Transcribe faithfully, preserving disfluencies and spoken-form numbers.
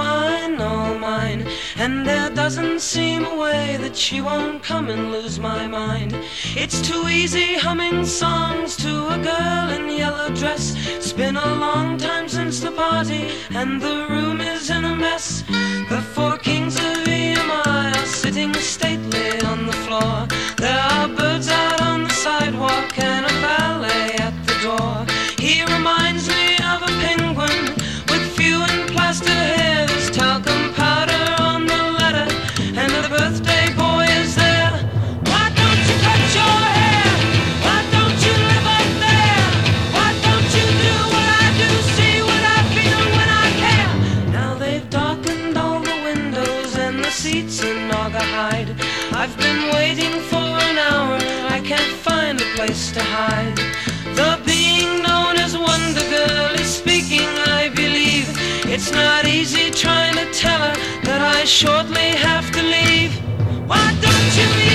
mine, all mine. And there doesn't seem a way that she won't come and lose my mind. It's too easy humming songs to a girl in yellow dress. It's been a long time since the party and the room is in a mess. The four kings of E M I are sitting stately on the floor. There are birds out on the sidewalk and a valet at the door. He reminds me of a penguin with few and plaster hair. There's talcum powder on the letter and the birthday boy is there. Why don't you cut your hair? Why don't you live up there? Why don't you do what I do, see what I feel when I care? Now they've darkened all the windows and the seats in Naugahyde. I've been waiting for an hour, I can't find a place to hide. The being known as Wonder Girl is speaking, I believe. It's not easy trying to tell her that I shortly have to leave. Why don't you leave?